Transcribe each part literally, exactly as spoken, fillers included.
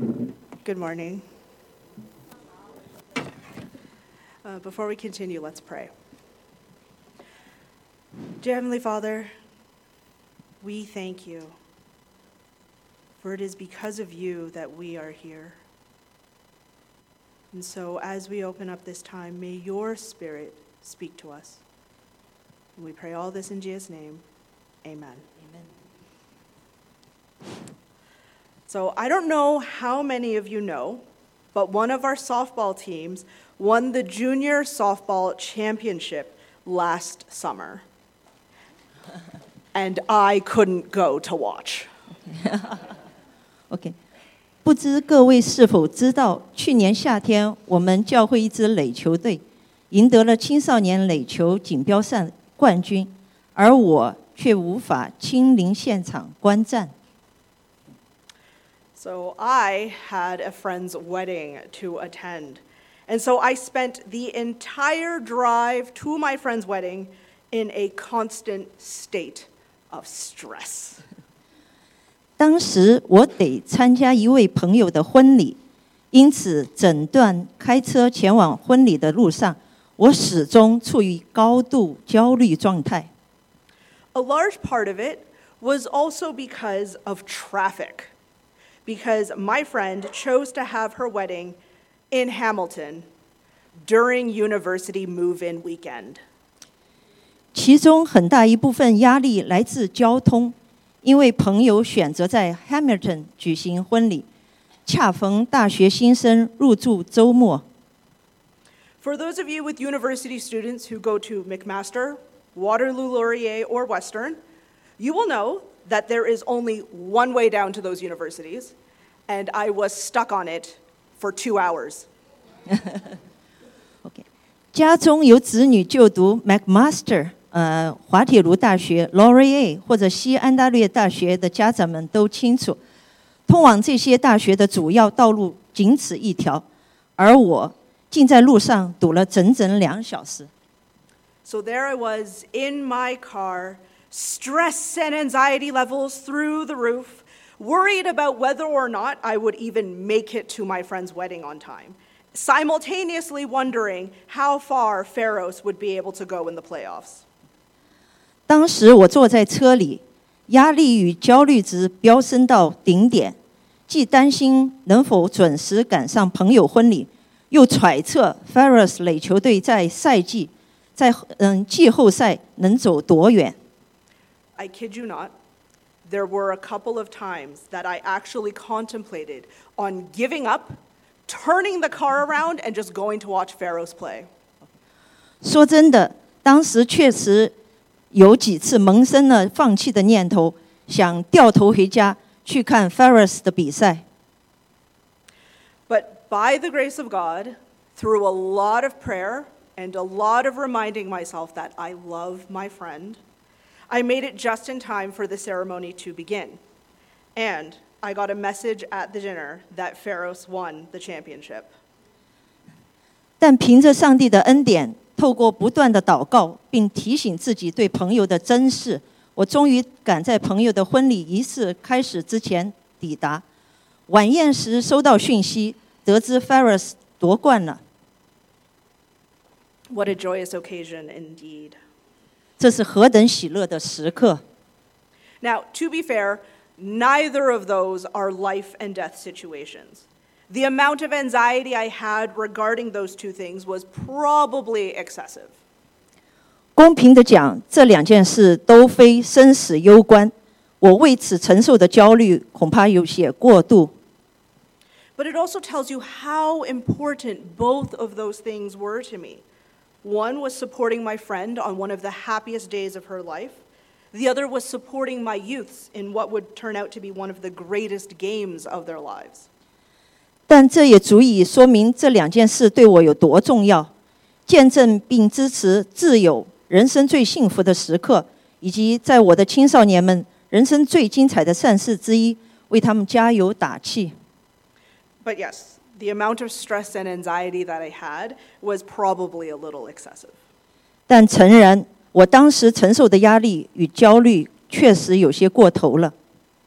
Good morning. Uh, before we continue, let's pray. Dear Heavenly Father, we thank you, for it is because of you that we are here. And so as we open up this time, may your Spirit speak to us. And we pray all this in Jesus' name. Amen. Amen. So I don't know how many of you know, but one of our softball teams won the junior softball championship last summer. And I couldn't go to watch. OK， 不知各位是否知道，去年夏天我们教会一支垒球队赢得了青少年垒球锦标赛冠军，而我却无法亲临现场观战。 So I had a friend's wedding to attend. And so I spent the entire drive to my friend's wedding in a constant state of stress. 当时我得参加一位朋友的婚礼，因此整段开车前往婚礼的路上，我始终处于高度焦虑状态。 A large part of it was also because of traffic. Because my friend chose to have her wedding in Hamilton during university move-in weekend. 其中很大一部分压力来自交通，因为朋友选择在 Hamilton 举行婚礼，恰逢大学新生入住周末。 For those of you with university students who go to McMaster, Waterloo Laurier, or Western, you will know that there is only one way down to those universities, and I was stuck on it for two hours. OK， 家中有子女就读 McMaster、呃、滑铁卢大学、Laurier 或者西安大略大学的家长们都清楚，通往这些大学的主要道路仅此一条，而我竟在路上堵了整整两小时。 So there I was in my car, stress and anxiety levels through the roof, worried about whether or not I would even make it to my friend's wedding on time, simultaneously wondering how far Pharos would be able to go in the playoffs. 当时我坐在车里，压力与焦虑值飙升到顶点，既担心能否准时赶上朋友婚礼，又揣测 Pharos 垒球队在赛季在嗯季后赛能走多远。 I kid you not, there were a couple of times that I actually contemplated on giving up, turning the car around, and just going to watch Pharos play. 说真的，当时确实有几次萌生了放弃的念头，想掉头回家去看 Pharos 的比赛。 But by the grace of God, through a lot of prayer and a lot of reminding myself that I love my friend, I made it just in time for the ceremony to begin. And I got a message at the dinner that Pharos won the championship. 但凭着上帝的恩典，透过不断的祷告，并提醒自己对朋友的珍视，我终于赶在朋友的婚礼仪式开始之前抵达。晚宴时收到讯息，得知 Pharos 夺冠了。 What a joyous occasion indeed. 这是何等喜乐的时刻！ Now, to be fair, neither of those are life and death situations. The amount of anxiety I had regarding those two things was probably excessive. 公平的讲，这两件事都非生死攸关，我为此承受的焦虑恐怕有些过度。 But it also tells you how important both of those things were to me. One was supporting my friend on one of the happiest days of her life. The other was supporting my youths in what would turn out to be one of the greatest games of their lives. 但这也足以说明这两件事对我有多重要，见证并支持自由人生最幸福的时刻，以及在我的青少年们人生最精彩的善事之一，为他们加油打气。 But yes, the amount of stress and anxiety that I had was probably a little excessive. 但诚然，我当时承受的压力与焦虑确实有些过头了。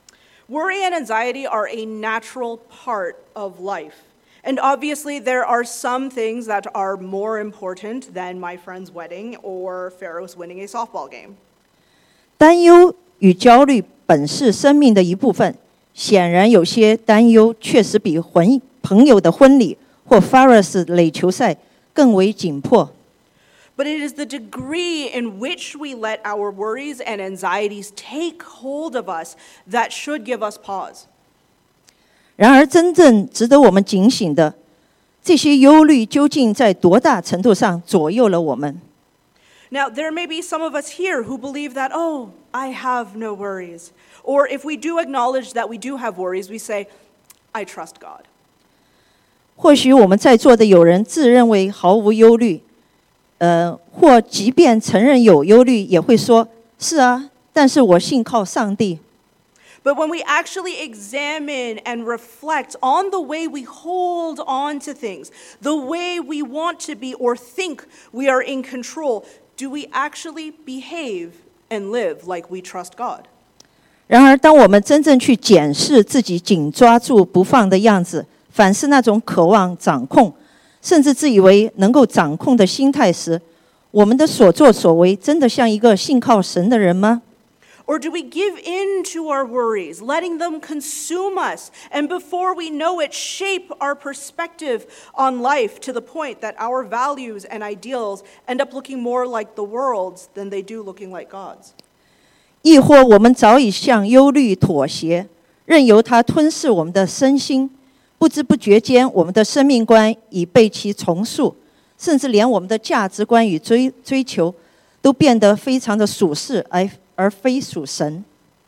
Worry and anxiety are a natural part of life. And obviously, there are some things that are more important than my friend's wedding or Pharaoh's winning a softball game. 担忧与焦虑本是生命的一部分，显然有些担忧确实比婚朋友的婚礼或 Pharaoh's 垒球赛更为紧迫。 But it is the degree in which we let our worries and anxieties take hold of us that should give us pause. 然而，真正值得我们警醒的，这些忧虑究竟在多大程度上左右了我们？ Now, there may be some of us here who believe that, oh, I have no worries. Or if we do acknowledge that we do have worries, we say, I trust God. 或许我们在座的有人自认为毫无忧虑，呃，或即便承认有忧虑，也会说：“是啊，但是我信靠上帝。” But when we actually examine and reflect on the way we hold on to things, the way we want to be or think we are in control, do we actually behave and live like we trust God? 然而，当我们真正去检视自己紧抓住不放的样子，反是那种渴望掌控，甚至自以为能够掌控的心态时，我们的所作所为真的像一个信靠神的人吗？ Or do we give in to our worries, letting them consume us, and before we know it, shape our perspective on life to the point that our values and ideals end up looking more like the world's than they do looking like God's? 亦或我们早已向忧虑妥协，任由它吞噬我们的身心，不知不觉间，我们的生命观已被其重塑，甚至连我们的价值观与追追求都变得非常的属世，而而非属神。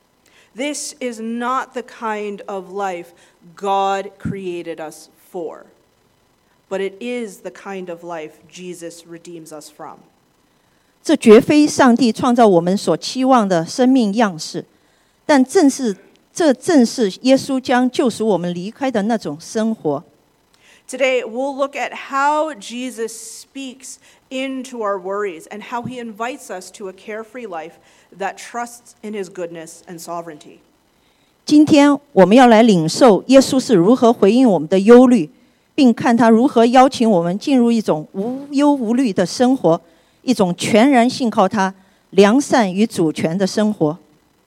This is not the kind of life God created us for, but it is the kind of life Jesus redeems us from. 这绝非上帝创造我们所期望的生命样式，但正是这正是耶稣将救赎我们离开的那种生活。 Today, we'll look at how Jesus speaks into our worries and how he invites us to a carefree life that trusts in his goodness and sovereignty. 今天我们要来领受耶稣是如何回应我们的忧虑，并看他如何邀请我们进入一种无忧无虑的生活，一种全然信靠他、良善与主权的生活。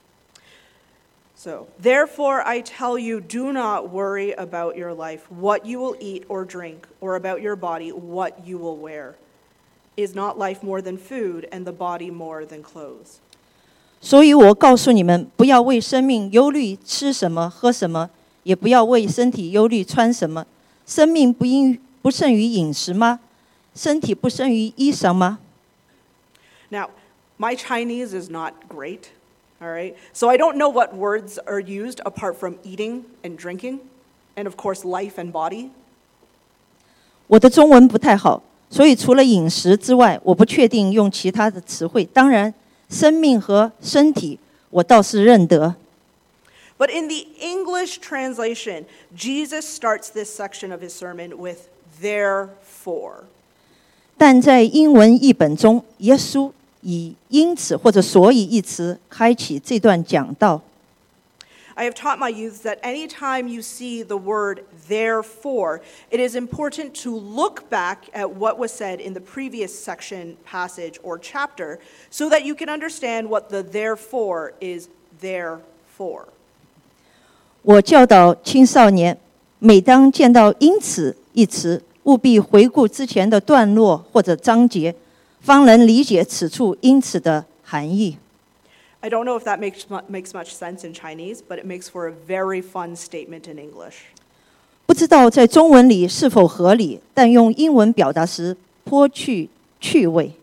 So, therefore I tell you, do not worry about your life, what you will eat or drink, or about your body, what you will wear. Is not life more than food, and the body more than clothes? 所以我告诉你们，不要为生命忧虑吃什么喝什么，也不要为身体忧虑穿什么。生命不应不胜于饮食吗？身体不胜于衣裳吗？ Now, my Chinese is not great, all right? So I don't know what words are used apart from eating and drinking, and of course life and body. 我的中文不太好，所以除了饮食之外，我不确定用其他的词汇。当然，生命和身体我倒是认得。 But in the English translation, Jesus starts this section of his sermon with therefore. 但在英文译本中，耶稣以因此或者所以一词开启这段讲道。 I have taught my youth that anytime you see the word therefore, it is important to look back at what was said in the previous section, passage, or chapter, so that you can understand what the therefore is there for. 我教导青少年，每当见到因此一词，务必回顾之前的段落或者章节，方能理解此处因此的含义。 I don't know if that makes, makes much sense in Chinese, but it makes for a very fun statement in English. 不知道在中文里是否合理，但用英文表达时颇具趣味。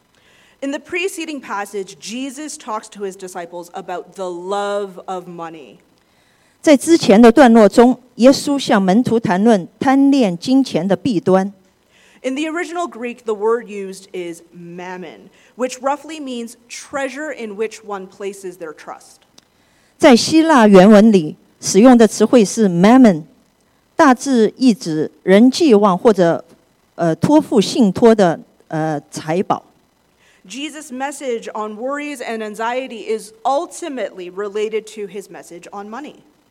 In the preceding passage, Jesus talks to his disciples about the love of money. 在之前的段落中，耶稣向门徒谈论贪恋金钱的弊端。 In the original Greek, the word used is mammon, which roughly means treasure in which one places their trust. 在希腊原文里使用的词汇是 mammon， 大致意指人寄望或者呃托付信托的呃财宝。 Jesus' message on worries and anxiety is ultimately related to his message on money.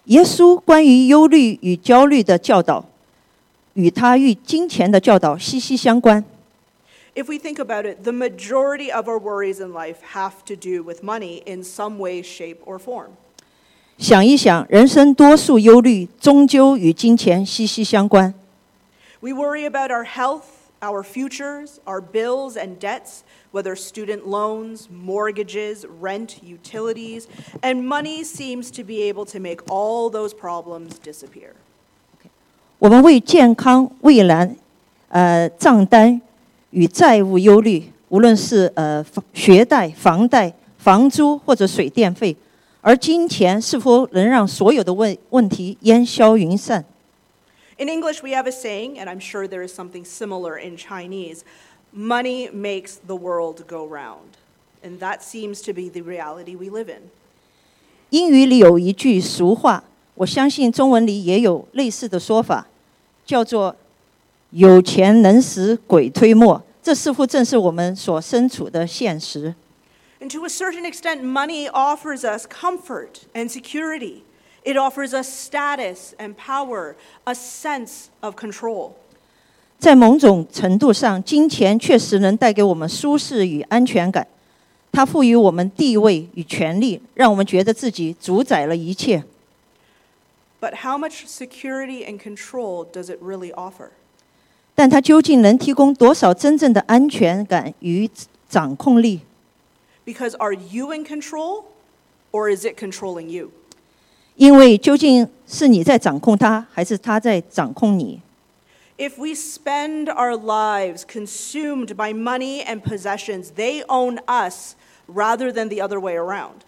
耶稣关于忧虑与焦虑的教导，与他与金钱的教导息息相关。 If we think about it, the majority of our worries in life have to do with money in some way, shape, or form. 想一想，人生多数忧虑终究与金钱息息相关。 We worry about our health, our futures, our bills and debts, whether student loans, mortgages, rent, utilities, and money seems to be able to make all those problems disappear. 我们为健康、未来、呃账单与债务忧虑，无论是呃学贷、房贷、房租或者水电费，而金钱是否能让所有的问问题烟消云散？ In English, we have a saying, and I'm sure there is something similar in Chinese, money makes the world go round. And that seems to be the reality we live in. 英语里有一句俗话，我相信中文里也有类似的说法，叫做“有钱能使鬼推磨”。这似乎正是我们所身处的现实。 And to a certain extent, money offers us comfort and security. It offers us status and power, a sense of control. 在某种程度上，金钱确实能带给我们舒适与安全感。它赋予我们地位与权利，让我们觉得自己主宰了一切。 But how much security and control does it really offer? 但它究竟能提供多少真正的安全感与掌控力？ Because are you in control, or is it controlling you? 因为究竟是你在掌控它，还是它在掌控你？ If we spend our lives consumed by money and possessions, they own us rather than the other way around.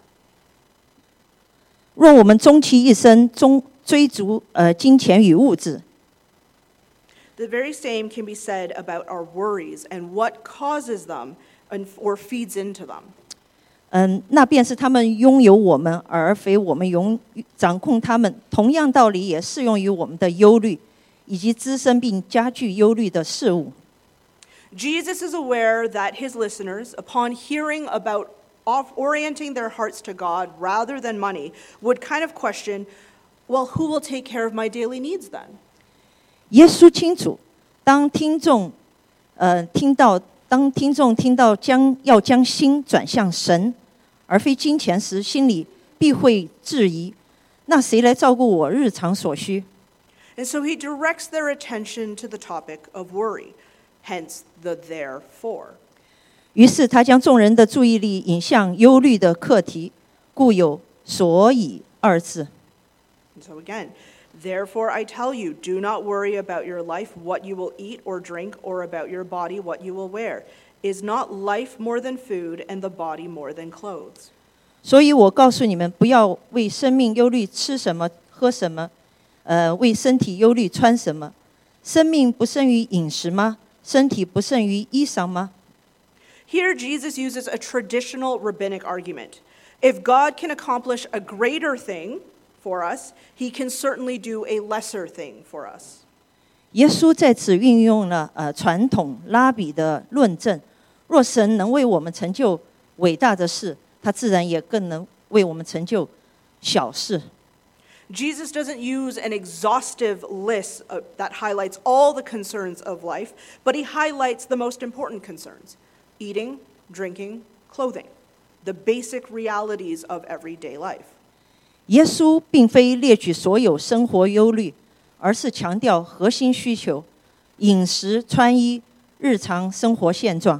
若我们终其一生中追逐呃金钱与物质， The very same can be said about our worries and what causes them and, or feeds into them. 嗯，那便是他们拥有我们，而非我们拥掌控他们。同样道理也适用于我们的忧虑，以及滋生并加剧忧虑的事物。 Jesus is aware that his listeners, upon hearing about off orienting their hearts to God rather than money, would kind of question, well, who will take care of my daily needs then? 耶稣清楚，当听众呃听到当听众听到将要将心转向神，而非金钱时，心里必会质疑：那谁来照顾我日常所需？ And so he directs their attention to the topic of worry, hence the therefore. 于是他将众人的注意力引向忧虑的课题，故有所以二字。 And so again, therefore I tell you, do not worry about your life, what you will eat or drink, or about your body, what you will wear. Is not life more than food, and the body more than clothes? 所以我告诉你们，不要为生命忧虑吃什么、喝什么，呃，为身体忧虑穿什么。生命不胜于饮食吗？身体不胜于衣裳吗？ Here, Jesus uses a traditional rabbinic argument. If God can accomplish a greater thing for us, he can certainly do a lesser thing for us. 耶稣在此运用了呃传统拉比的论证：若神能为我们成就伟大的事，他自然也更能为我们成就小事。 Jesus doesn't use an exhaustive list of, that highlights all the concerns of life, but he highlights the most important concerns: eating, drinking, clothing, the basic realities of everyday life. 耶稣并非列举所有生活忧虑，而是强调核心需求：饮食、穿衣、日常生活现状。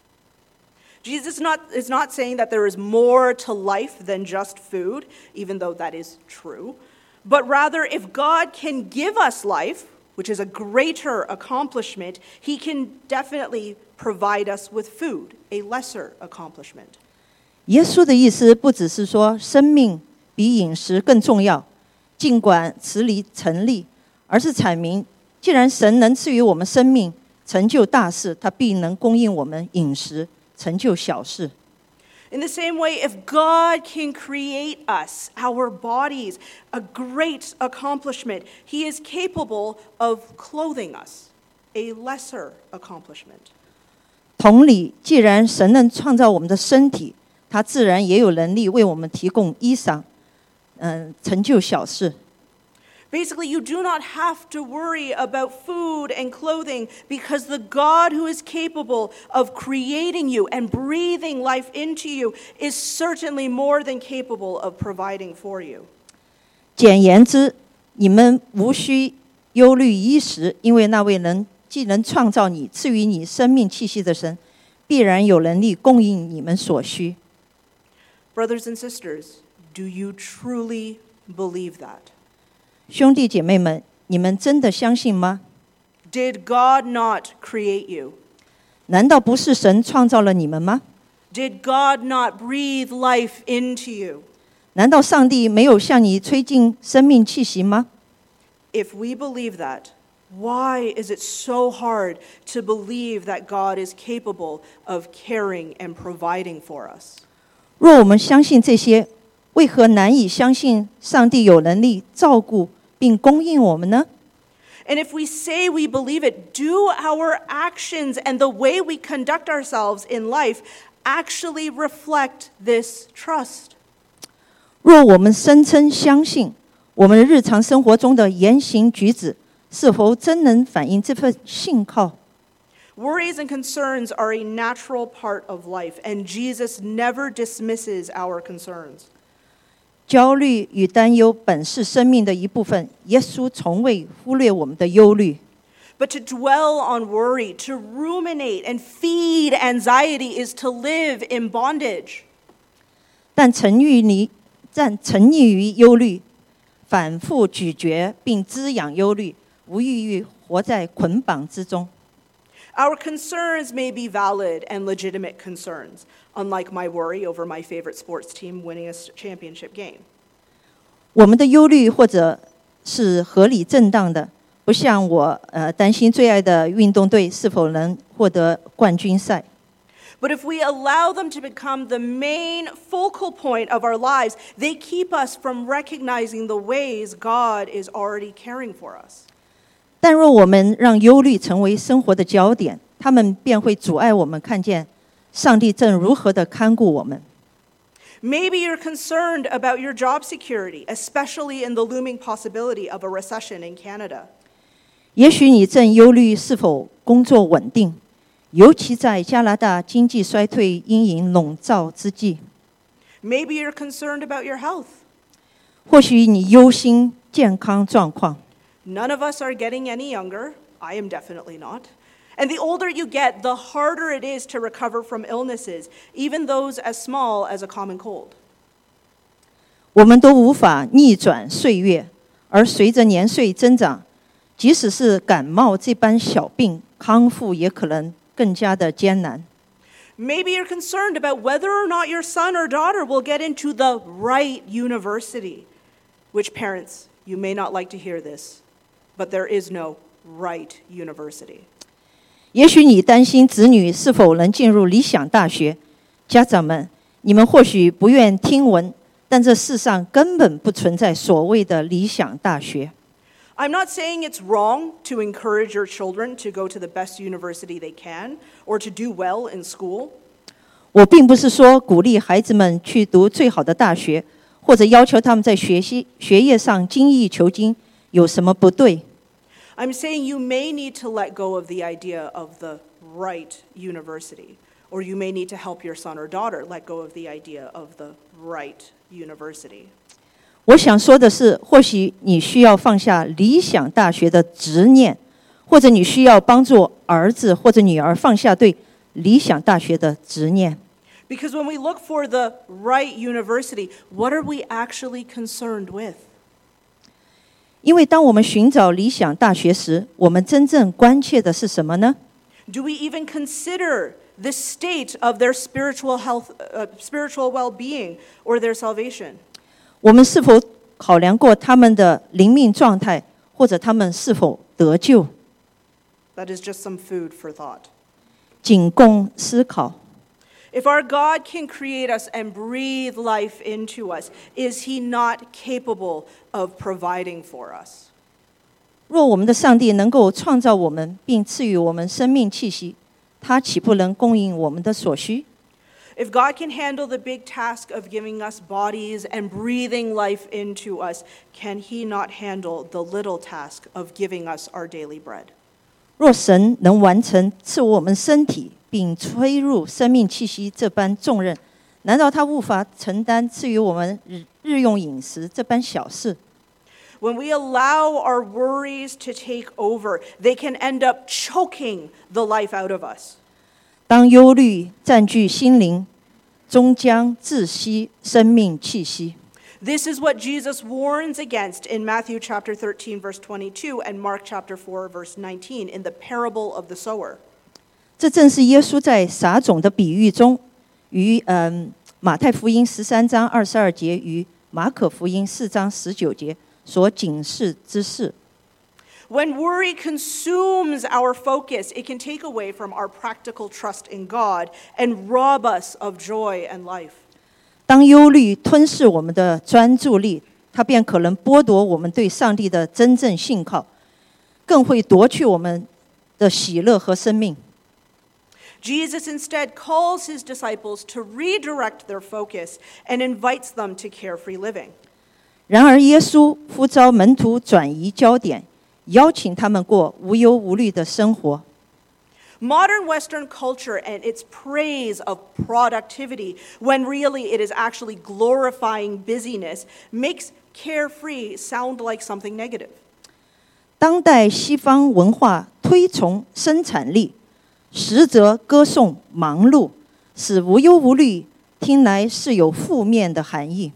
Jesus not, is not saying that there is more to life than just food, even though that is true, but rather if God can give us life, which is a greater accomplishment, he can definitely provide us with food, a lesser accomplishment. 耶稣的意思不只是说生命比饮食更重要，尽管此理成立，而是阐明，既然神能赐予我们生命，成就大事，他必能供应我们饮食，成就小事。 In the same way, if God can create us, our bodies, a great accomplishment, he is capable of clothing us, a lesser accomplishment. 同理，既然神能创造我们的身体，他自然也有能力为我们提供衣裳，嗯、成就小事。 Basically, you do not have to worry about food and clothing because the God who is capable of creating you and breathing life into you is certainly more than capable of providing for you. 简言之，你们无需忧虑衣食，因为那位能既能创造你、赐予你生命气息的神，必然有能力供应你们所需。 Brothers and sisters, do you truly believe that? 兄弟姐妹们，你们真的相信吗？ Did God not create you? 难道不是神创造了你们吗？ Did God not breathe life into you? 难道上帝没有向你吹进生命气息吗？ If we believe that, why is it so hard to believe that God is capable of caring and providing for us? 若我们相信这些，为何难以相信上帝有能力照顾并供应我们呢？ And if we say we believe it, do our actions and the way we conduct ourselves in life actually reflect this trust? 若我们声称相信，我们日常生活中的言行举止是否真能反映这份信靠？ Worries and concerns are a natural part of life, and Jesus never dismisses our concerns. 焦虑与担忧本是生命的一部分，耶稣从未忽略我们的忧虑。 But to dwell on worry, to ruminate and feed anxiety is to live in bondage. 但沉溺于但沉溺于忧虑，反复咀嚼并滋养忧虑，无异于活在捆绑之中。 Our concerns may be valid and legitimate concerns, unlike my worry over my favorite sports team winning a championship game. 我们的忧虑或者是合理正当的，不像我呃担心最爱的运动队是否能获得冠军赛。 But if we allow them to become the main focal point of our lives, they keep us from recognizing the ways God is already caring for us. 但若我们让忧虑成为生活的焦点，他们便会阻碍我们看见上帝正如何的看顾我们。 Maybe you're concerned about your job security, especially in the looming possibility of a recession in Canada. 也许你正忧虑是否工作稳定，尤其在加拿大经济衰退阴影笼罩之际。 Maybe you're concerned about your health. 或许你忧心健康状况。 None of us are getting any younger. I am definitely not. And the older you get, the harder it is to recover from illnesses, even those as small as a common cold. 我们都无法逆转岁月，而随着年岁增长，即使是感冒这般小病，康复也可能更加的艰难。 Maybe you're concerned about whether or not your son or daughter will get into the right university. Which parents, you may not like to hear this, but there is no right university. 也许你担心子女是否能进入理想大学，家长们，你们或许不愿听闻，但这世上根本不存在所谓的理想大学。 I'm not saying it's wrong to encourage your children to go to the best university they can or to do well in school. 我并不是说鼓励孩子们去读最好的大学，或者要求他们在学习学业上精益求精，有什么不对？ I'm saying you may need to let go of the idea of the right university, or you may need to help your son or daughter let go of the idea of the right university. 我想说的是，或许你需要放下理想大学的执念，或者你需要帮助儿子或者女儿放下对理想大学的执念。 Because when we look for the right university, what are we actually concerned with? 因为当我们寻找理想大学时，我们真正关切的是什么呢？ Do we even consider the state of their spiritual health, uh, spiritual well-being, or their salvation? 我们是否考量过他们的灵命状态，或者他们是否得救？ That is just some food for thought. 仅供思考。 If our God can create us and breathe life into us, is He not capable of providing for us? 若我们的上帝能够创造我们，并赐予我们生命气息，他岂不能供应我们的所需？ If God can handle the big task of giving us bodies and breathing life into us, can He not handle the little task of giving us our daily bread? 若神能完成赐我们身体并吹入生命气息这般重任，难道他无法承担赐予我们日日用饮食这般小事？ When we allow our worries to take over, they can end up choking the life out of us. 当忧虑占据心灵，终将窒息生命气息。 This is what Jesus warns against in Matthew chapter thirteen, verse twenty-two, and Mark chapter four, verse nineteen, in the parable of the sower. 这正是耶稣在撒种的比喻中，于嗯马太福音十三章二十二节与马可福音四章十九节所警示之事。 When worry consumes our focus, it can take away from our practical trust in God and rob us of joy and life. 当忧虑吞噬我们的专注力，它便可能剥夺我们对上帝的真正信靠，更会夺去我们的喜乐和生命。 Jesus instead calls his disciples to redirect their focus and invites them to carefree living. 然而，耶稣呼召门徒转移焦点，邀请他们过无忧无虑的生活。 Modern Western culture and its praise of productivity, when really it is actually glorifying busyness, makes carefree sound like something negative. 当代西方文化推崇生产力，实则歌颂忙碌，使无忧无虑听来是有负面的含义。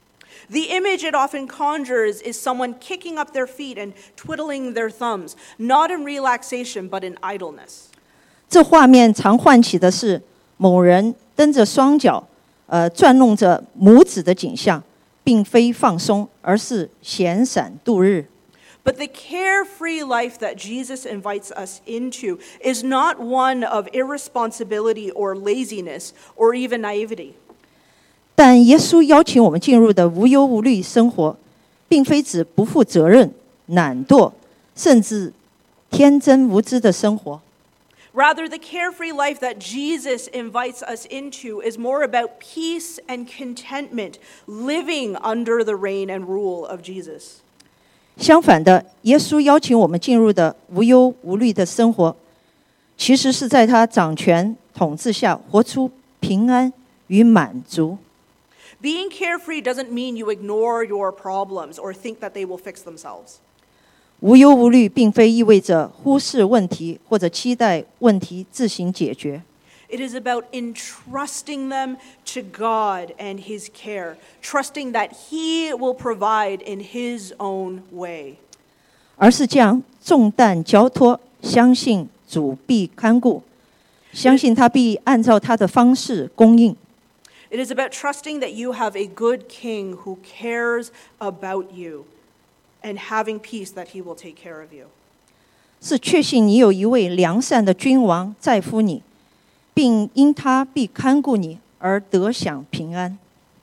The image it often conjures is someone kicking up their feet and twiddling their thumbs, not in relaxation but in idleness. 这画面常唤起的是某人蹬着双脚，呃，转弄着拇指的景象，并非放松，而是闲散度日。 But the carefree life that Jesus invites us into is not one of irresponsibility or laziness or even naivety. 但耶稣邀请我们进入的无忧无虑生活，并非指不负责任、懒惰，甚至天真无知的生活。 Rather, the carefree life that Jesus invites us into is more about peace and contentment, living under the reign and rule of Jesus. 相反的，耶稣邀请我们进入的无忧无虑的生活，其实是在他掌权统治下活出平安与满足。 Being carefree doesn't mean you ignore your problems or think that they will fix themselves. 无忧无虑并非意味着忽视问题或者期待问题自行解决。 It is about entrusting them to God and His care, trusting that He will provide in His own way. 而是将重担交托，相信主必看顾，相信他必按照他的方式供应。 It is about trusting that you have a good King who cares about you and having peace that He will take care of you. 是确信你有一位良善的君王在乎你，并因他必看顾你而得享平安。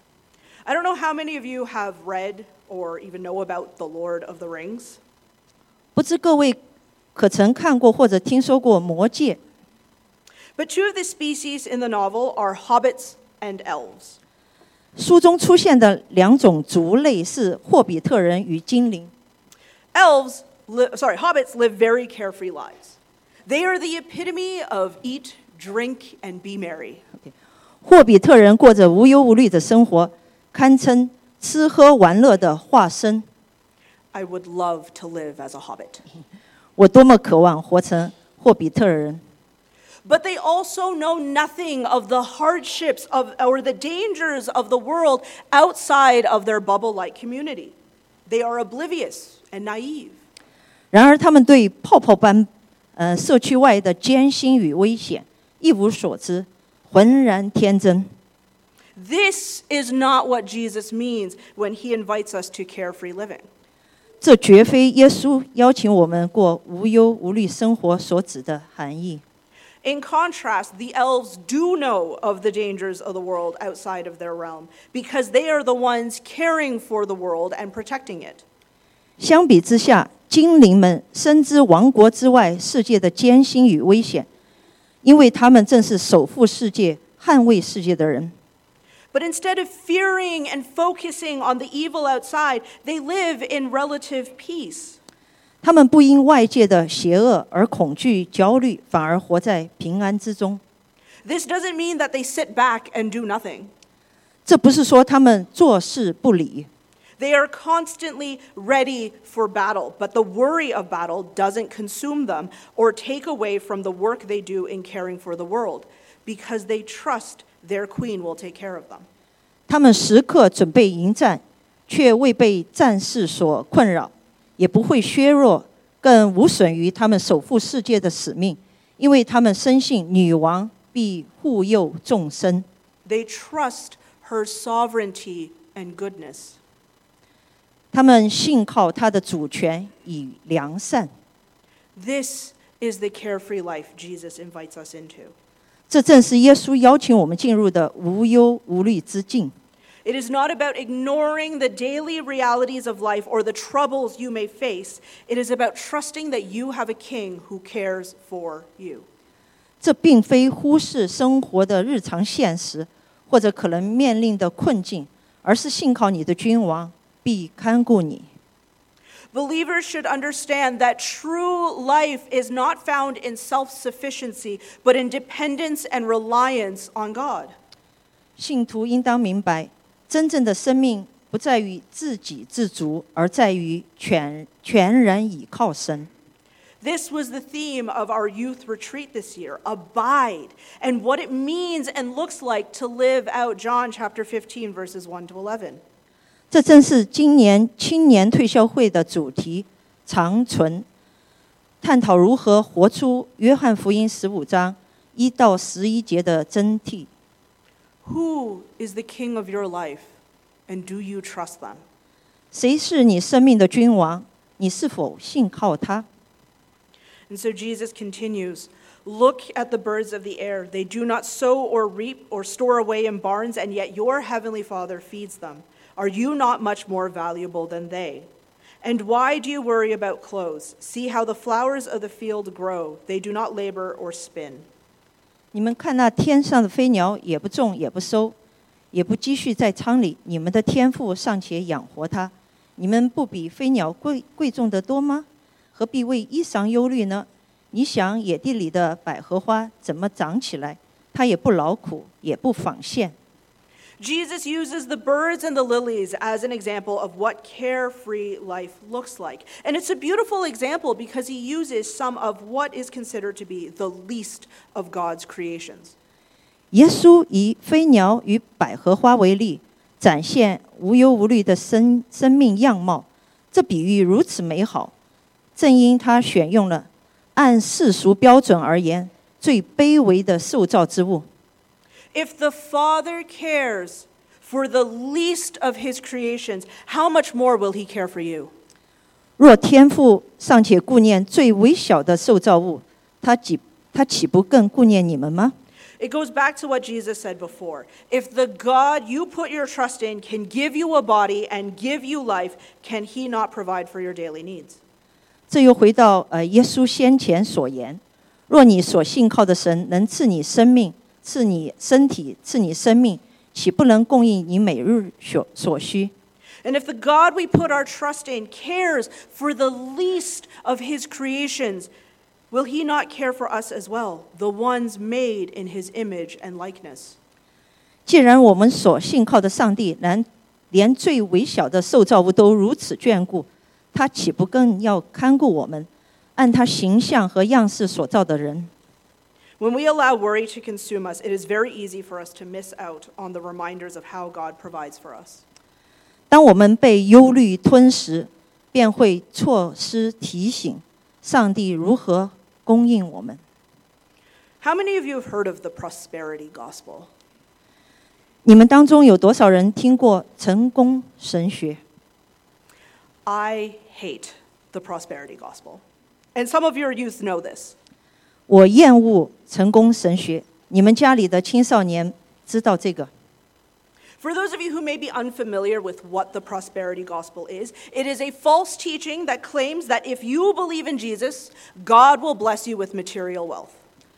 I don't know how many of you have read or even know about The Lord of the Rings. 不知各位可曾看过或者听说过魔戒？ But two of the species in the novel are hobbits and elves. 书中出现的两种族类是霍比特人与精灵。 Elves, li- sorry, hobbits live very carefree lives. They are the epitome of eat, drink, and be merry. 霍比特人过着无忧无虑的生活，堪称吃喝玩乐的化身。 I would love to live as a hobbit. 我多么渴望活成霍比特人！ But they also know nothing of the hardships of or the dangers of the world outside of their bubble-like community. They are oblivious and naive. 然而，他们对泡泡般，呃，社区外的艰辛与危险一无所知，浑然天真。 This is not what Jesus means when He invites us to carefree living. 这绝非耶稣邀请我们过无忧无虑生活所指的含义。 In contrast, the elves do know of the dangers of the world outside of their realm because they are the ones caring for the world and protecting it. 相比之下，精灵们深知王国之外世界的艰辛与危险，因为他们正是守护世界、 捍卫世界的人。 But instead of fearing and focusing on the evil outside, they live in relative peace. 他们不因外界的邪恶而恐惧焦虑，反而活在平安之中。 This doesn't mean that they sit back and do nothing. 这不是说他们坐视不理。 They are constantly ready for battle, but the worry of battle doesn't consume them or take away from the work they do in caring for the world, because they trust their queen will take care of them. 他们时刻准备迎战，却未被战事所困扰，也不会削弱，更无损于他们守护世界的使命，因为他们深信女王必护佑众生。 They trust her sovereignty and goodness. 他们信靠他的主权与良善。 This is the carefree life Jesus invites us into. 这正是耶稣邀请我们进入的无忧无虑之境。 It is not about ignoring the daily realities of life or the troubles you may face. It is about trusting that you have a king who cares for you. 这并非忽视生活的日常现实，或者可能面临的困境，而是信靠你的君王必看顾你。 Believers should understand that true life is not found in self-sufficiency, but in dependence and reliance on God. 信徒应当明白，真正的生命不在于自给自足，而在于全全然倚靠神。 This was the theme of our youth retreat this year, abide, and what it means and looks like to live out John chapter fifteen, verses one to eleven. 这正是今年青年退休会的主题，长存，探讨如何活出约翰福音十五章一到十一节的真谛。 Who is the king of your life, and do you trust them? 谁是你生命的君王？你是否信靠他？ And so Jesus continues, look at the birds of the air. They do not sow or reap or store away in barns, and yet your heavenly Father feeds them. Are you not much more valuable than they? And why do you worry about clothes? See how the flowers of the field grow. They do not labor or spin. 你们看那天上的飞鸟，也不种，也不收，也不积蓄在仓里，你们的天父尚且养活它，你们不比飞鸟贵贵重得多吗？何必为衣裳忧虑呢？你想野地里的百合花怎么长起来？它也不劳苦，也不纺线。 Jesus uses the birds and the lilies as an example of what carefree life looks like. And it's a beautiful example because he uses some of what is considered to be the least of God's creations. 耶稣以飞鸟与百合花为例，展现无忧无虑的生生命样貌。这比喻如此美好，正因他选用了按世俗标准而言最卑微的受造之物。 If the Father cares for the least of his creations, how much more will he care for you? 若天父尚且顾念最微小的受造物，他岂他岂不更顾念你们吗？ It goes back to what Jesus said before. If the God you put your trust in can give you a body and give you life, can he not provide for your daily needs? 这又回到呃耶稣先前所言：若你所信靠的神能赐你生命，赐你身体，赐你生命，岂不能供应你每日所所需？ And if the God we put our trust in cares for the least of his creations, will he not care for us as well, the ones made in his image and likeness? 既然我们所信靠的上帝能连最微小的受造物都如此眷顾，他岂不更要看顾我们，按他形象和样式所造的人？ When we allow worry to consume us, it is very easy for us to miss out on the reminders of how God provides for us. 当我们被忧虑吞噬，便会错失提醒上帝如何供应我们。 How many of you have heard of the prosperity gospel? 你们当中有多少人听过成功神学？ I hate the prosperity gospel. And some of your youth know this. 我厌恶成功神学。你们家里的青少年知道这个。 For those of you who may be unfamiliar with what the prosperity gospel is, it is a false teaching that claims that if you believe in Jesus, God will bless you with material wealth.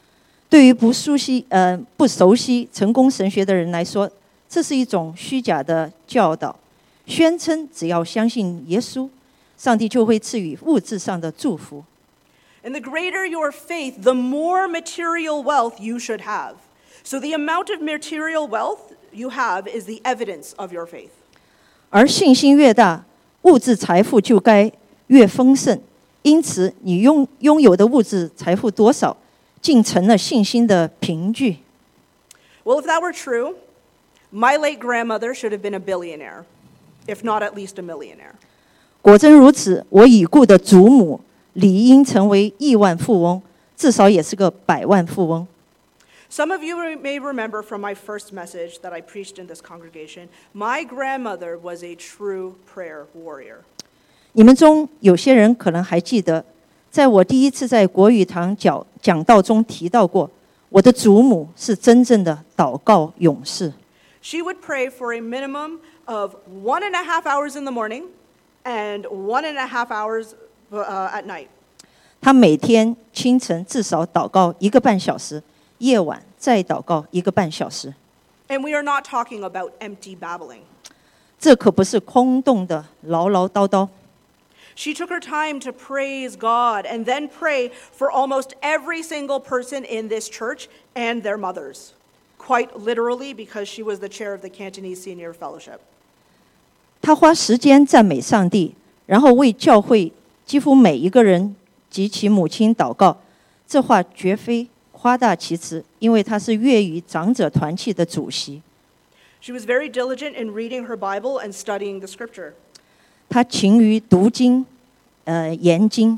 对于不熟悉呃不熟悉成功神学的人来说，这是一种虚假的教导，宣称只要相信耶稣，上帝就会赐予物质上的祝福。 And the greater your faith, the more material wealth you should have. So the amount of material wealth you have is the evidence of your faith. 而信心越大，物质财富就该越丰盛。因此，你拥拥有的物质财富多少，竟成了信心的凭据。 Well, if that were true, my late grandmother should have been a billionaire, if not at least a millionaire. 果真如此，我已故的祖母理应成为亿万富翁，至少也是个百万富翁。 Some of you may remember from my first message that I preached in this congregation, my grandmother was a true prayer warrior. 你们中有些人可能还记得，在我第一次在国语堂讲讲道中提到过，我的祖母是真正的祷告勇士。 She would pray for a minimum of one and a half hours in the morning and one and a half hours uh, at night. 她每天清晨至少祷告一个半小时，夜晚再祷告一个半小时。 And we are not talking about empty babbling. 这可不是空洞的唠唠叨叨。 She took her time to praise God and then pray for almost every single person in this church and their mothers, quite literally because she was the chair of the Cantonese Senior Fellowship. 她花时间赞美上帝，然后为教会几乎每一个人及其母亲祷告。这话绝非夸大其词，因为她是粤语长者团契的主席。 She was very diligent in reading her Bible and studying the scripture. 她勤于读经，呃，研经。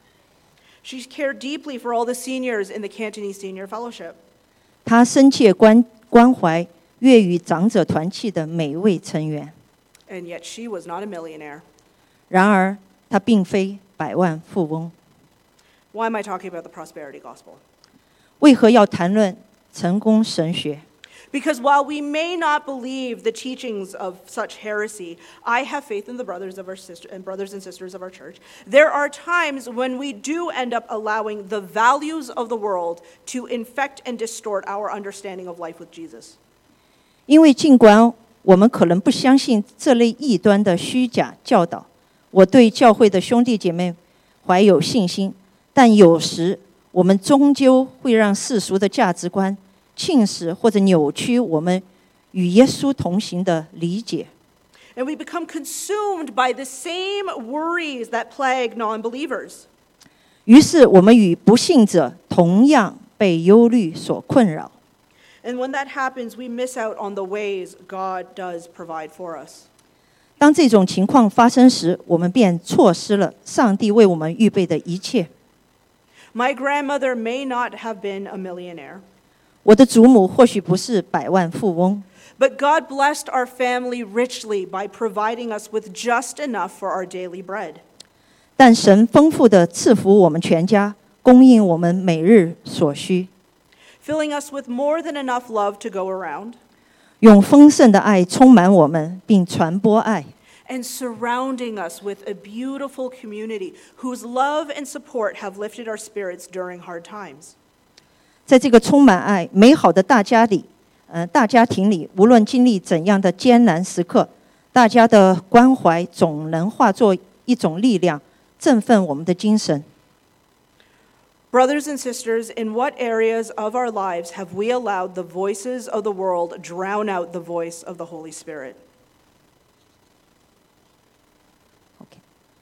She cared deeply for all the seniors in the Cantonese Senior Fellowship. 她深切关关怀粤语长者团契的每一位成员。 And yet she was not a millionaire. 然而，她并非百万富翁。 Why am I talking about the prosperity gospel? 为何要谈论成功神学？ Because while we may not believe the teachings of such heresy, I have faith in the brothers of our sister and brothers and sisters of our church. There are times when we do end up allowing the values of the world to infect and distort our understanding of life with Jesus. 因为尽管我们可能不相信这类异端的虚假教导，我对教会的兄弟姐妹怀有信心，但有时我们终究会让世俗的价值观侵蚀或者扭曲我们与耶稣同行的理解。 And we become consumed by the same worries that plague non-believers. 于是我们与不信者同样被忧虑所困扰。 And when that happens, we miss out on the ways God does provide for us. 当这种情况发生时，我们便错失了上帝为我们预备的一切。 My grandmother may not have been a millionaire. 我的祖母或许不是百万富翁， But God blessed our family richly by providing us with just enough for our daily bread. 但神丰富地赐福我们全家，供应我们每日所需， filling us with more than enough love to go around, 用丰盛的爱充满我们，并传播爱， and surrounding us with a beautiful community whose love and support have lifted our spirits during hard times. 在这个充满爱、美好的大家里，呃，大家庭里，无论经历怎样的艰难时刻，大家的关怀总能化作一种力量，振奋我们的精神。 Brothers and sisters, in what areas of our lives have we allowed the voices of the world drown out the voice of the Holy Spirit? Okay.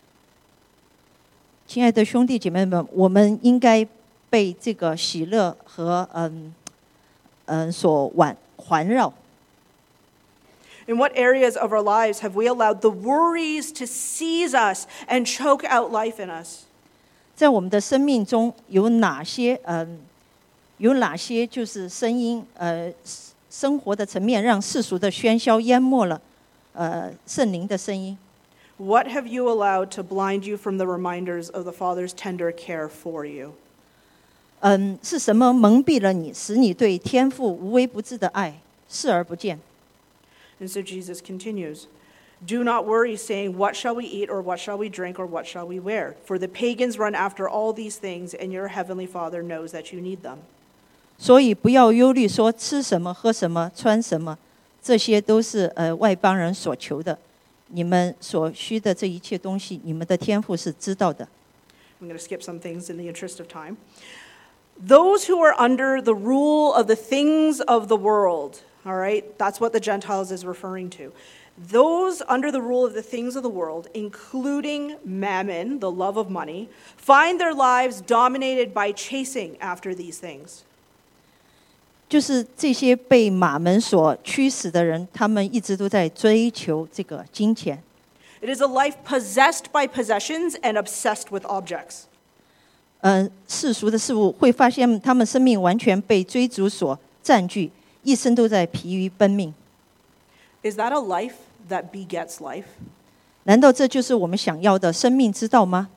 亲爱的兄弟姐妹们，我们应该被这个喜乐和嗯嗯所环环绕。 In what areas of our lives have we allowed the worries to seize us and choke out life in us? 在我们的生命中有哪些嗯有哪些就是声音呃生活的层面让世俗的喧嚣淹没了呃圣灵的声音？ What have you allowed to blind you from the reminders of the Father's tender care for you? 嗯，是什么蒙蔽了你，使你对天父无微不至的爱视而不见？ And so Jesus continues, "Do not worry, saying, 'What shall we eat, or what shall we drink, or what shall we wear?' For the pagans run after all these things, and your heavenly Father knows that you need them." 所以不要忧虑说吃什么、喝什么、穿什么，这些都是呃外邦人所求的。你们所需的这一切东西，你们的天父是知道的。 I'm going to skip some things in the interest of time. Those who are under the rule of the things of the world, all right, that's what the Gentiles is referring to. Those under the rule of the things of the world, including mammon, the love of money, find their lives dominated by chasing after these things. 就是这些被马门所驱使的人，他们一直都在追求这个金钱。 It is a life possessed by possessions and obsessed with objects. 呃，世俗的事物会发现他们生命完全被追逐所占据，一生都在疲于奔命。 Is that a life that begets life? 难道这就是我们想要的生命之道吗？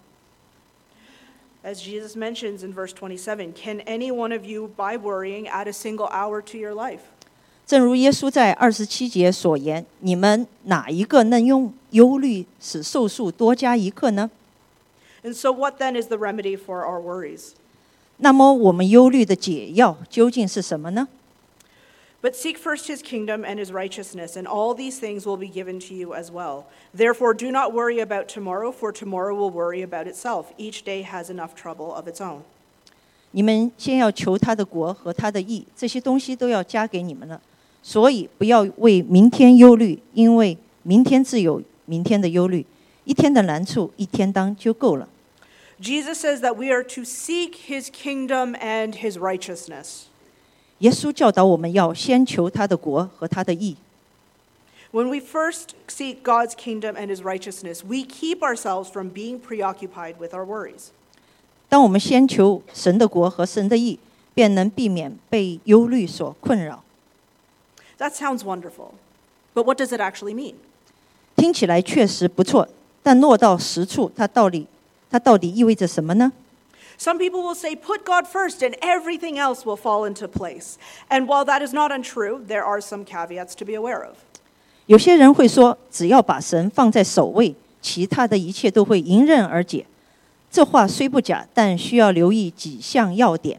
As Jesus mentions in verse twenty-seven, can any one of you, by worrying, add a single hour to your life? 正如耶稣在二十七节所言，你们哪一个能用忧虑使寿数多加一刻呢？ And so what then is the remedy for our worries? 那么我们忧虑的解药究竟是什么呢？ But seek first his kingdom and his righteousness, and all these things will be given to you as well. Therefore, do not worry about tomorrow, for tomorrow will worry about itself. Each day has enough trouble of its own. 你们先要求他的国和他的义，这些东西都要加给你们了。所以不要为明天忧虑，因为明天自有明天的忧虑，一天的难处一天当就够了。 Jesus says that we are to seek his kingdom and his righteousness. 耶稣教导我们要先求他的国和他的义。 When we first seek God's kingdom and his righteousness, we keep ourselves from being preoccupied with our worries. 当我们先求神的国和神的义，便能避免被忧虑所困扰。 That sounds wonderful, but what does it actually mean? 听起来确实不错，但落到实处，它到底它到底意味着什么呢？ Some people will say, put God first and everything else will fall into place. And while that is not untrue, there are some caveats to be aware of. 有些人会说，只要把神放在首位，其他的一切都会迎刃而解。这话虽不假，但需要留意几项要点。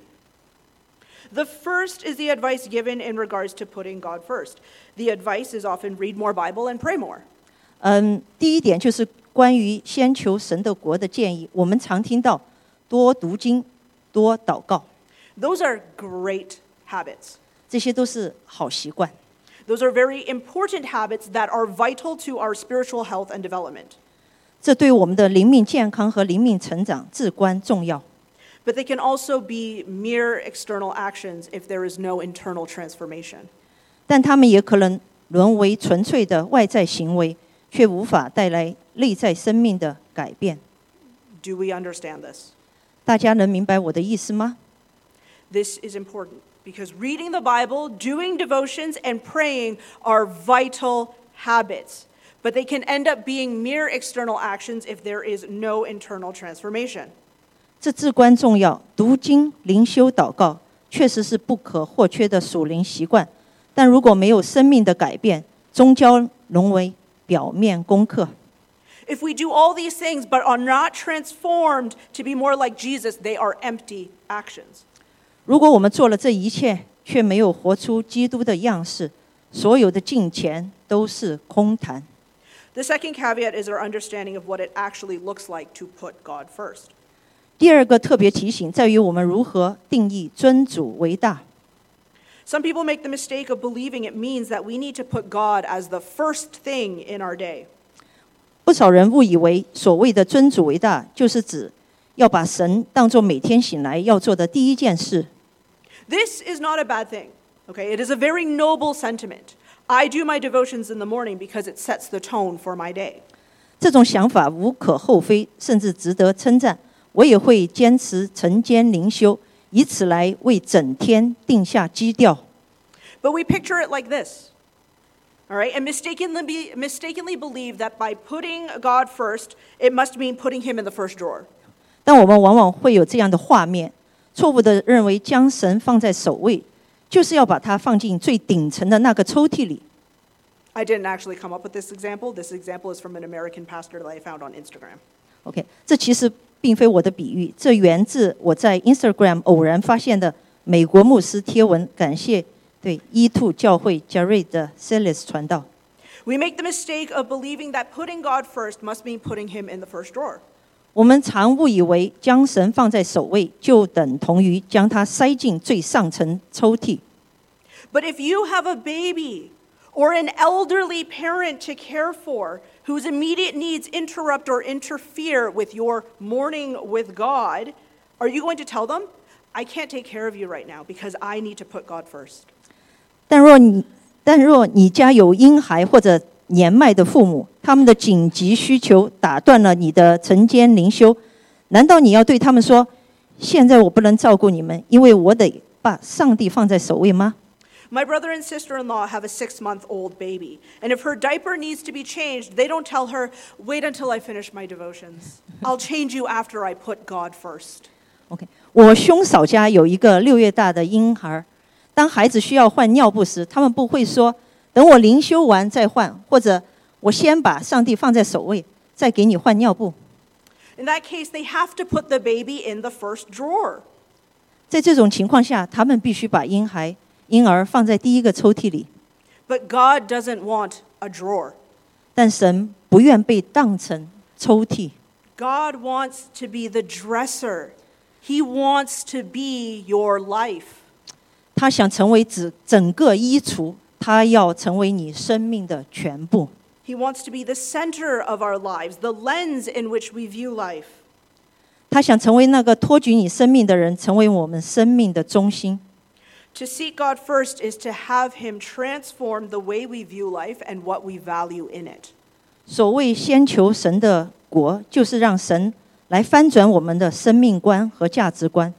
The first is the advice given in regards to putting God first. The advice is often read more Bible and pray more. 嗯，第一点就是关于先求神的国的建议。我们常听到多读经、多祷告， Those are great habits. 这些都是好习惯。 Those are very important habits that are vital to our spiritual health and development. 这对我们的灵命健康和灵命成长至关重要。 But they can also be mere external actions if there is no internal transformation. 但他们也可能沦为纯粹的外在行为，却无法带来内在生命的改变。 Do we understand this? 大家能明白我的意思吗？ This is important because reading the Bible, doing devotions, and praying are vital habits. But they can end up being mere external actions if there is no internal transformation. 这至关重要。读经、灵修、祷告，确实是不可或缺的属灵习惯。但如果没有生命的改变，终将沦为表面功课。 If we do all these things but are not transformed to be more like Jesus, they are empty actions. 如果我们做了这一切，却没有活出基督的样式，所有的敬虔都是空谈。 The second caveat is our understanding of what it actually looks like to put God first. 第二个特别提醒在于我们如何定义尊主为大。 Some people make the mistake of believing it means that we need to put God as the first thing in our day. 不少人误以为所谓的尊主为大，就是指要把神当作每天醒来要做的第一件事。 This is not a bad thing, okay? It is a very noble sentiment. I do my devotions in the morning because it sets the tone for my day. 这种想法无可厚非，甚至值得称赞。我也会坚持晨间灵修，以此来为整天定下基调。 But we picture it like this, all right? And mistakenly, be, mistakenly believe that by putting God first, it must mean putting him in the first drawer. 但我们往往会有这样的画面，错误地认为将神放在首位，就是要把它放进最顶层的那个抽屉里。 I didn't actually come up with this example. This example is from an American pastor that I found on Instagram. OK， 这其实并非我的比喻，这源自我在 Instagram 偶然发现的美国牧师贴文感谢对 E 二 教会加瑞的 Celis 传道。 We make the mistake of believing that putting God first must mean putting him in the first drawer. 我们常误以为将神放在首位，就等同于将它塞进最上层抽屉。 But if you have a baby or an elderly parent to care for whose immediate needs interrupt or interfere with your morning with God, are you going to tell them, I can't take care of you right now because I need to put God first? 但若你但若你家有婴孩或者年迈的父母，他们的紧急需求打断了你的晨间灵修，难道你要对他们说，现在我不能照顾你们，因为我得把上帝放在首位吗？ My brother and sister-in-law have a six-month-old baby, and if her diaper needs to be changed, they don't tell her, wait until I finish my devotions. I'll change you after I put God first. OK， 我兄嫂家有一个六月大的婴孩，当孩子需要换尿布时，他们不会说等我灵修完再换，或者我先把上帝放在首位，再给你换尿布。 In that case, they have to put the baby in the first drawer. 在这种情况下，他们必须把婴孩、婴儿放在第一个抽屉里。 But God doesn't want a drawer. 但神不愿被当成抽屉。 God wants to be the dresser. He wants to be your life. 他想成为整整个衣橱，他要成为你生命的全部。 He wants to be the center of our lives, the lens in which we view life. 他想成为那个托举你生命的人，成为我们生命的中心。 To seek God first is to have him transform the way we view life and what we value in it. 所谓先求神的国，就是让神来翻转我们的生命观和价值观。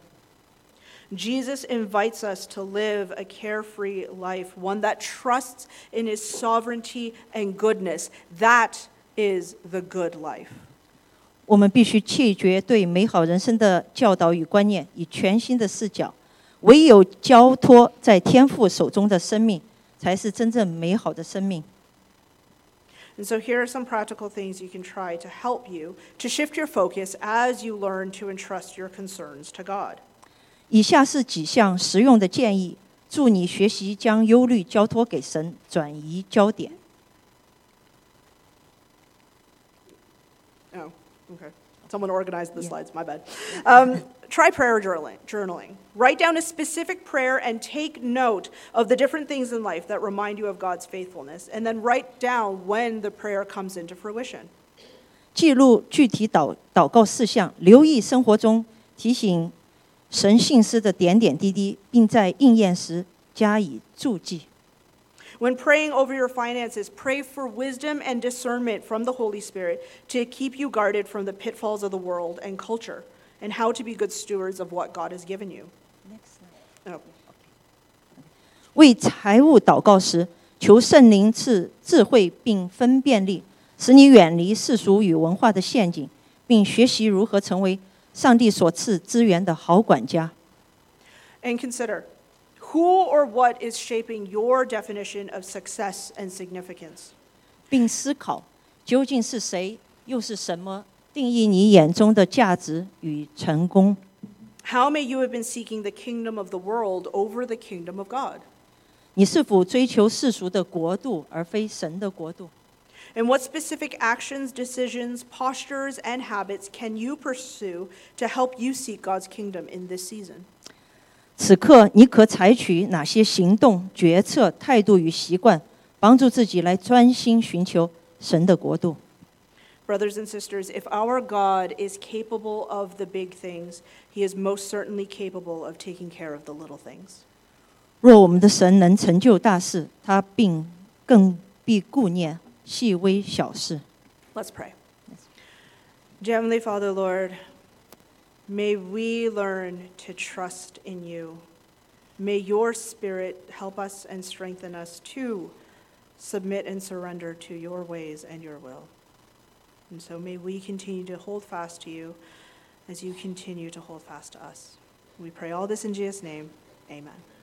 Jesus invites us to live a carefree life, one that trusts in his sovereignty and goodness. That is the good life. 我们必须弃绝对美好人生的教导与观念，以全新的视角，唯有交托在天父手中的生命，才是真正美好的生命。 And so here are some practical things you can try to help you to shift your focus as you learn to entrust your concerns to God. 以下是几项实用的建议，助你学习将忧虑交托给神，转移焦点。 Oh, okay. Someone organized the slides, my bad. Um, try prayer journaling, journaling. Write down a specific prayer and take note of the different things in life that remind you of God's faithfulness, and then write down when the prayer comes into fruition. 记录具体祷祷告事项，留意生活中提醒神信实的点点滴滴，并在应验时加以注记。 When praying over your finances, pray for wisdom and discernment from the Holy Spirit to keep you guarded from the pitfalls of the world and culture, and how to be good stewards of what God has given you. Oh. 为财务祷告时，求圣灵赐智慧并分辨力，使你远离世俗与文化的陷阱，并学习如何成为上帝所赐资源的好管家。 And consider, who or what is shaping your definition of success and significance? 并思考究竟是谁，又是什么定义你眼中的价值与成功。 How may you have been seeking the kingdom of the world over the kingdom of God? 你是否追求世俗的国度，而非神的国度？ And what specific actions, decisions, postures, and habits can you pursue to help you seek God's kingdom in this season? 此刻，你可采取哪些行动、决策、态度与习惯，帮助自己来专心寻求神的国度？ Brothers and sisters, if our God is capable of the big things, he is most certainly capable of taking care of the little things. 若我们的神能成就大事，他并更必顾念细微小事。 Let's pray. Dear Heavenly Father, Lord, may we learn to trust in you. May your Spirit help us and strengthen us to submit and surrender to your ways and your will. And so may we continue to hold fast to you as you continue to hold fast to us. We pray all this in Jesus' name. Amen.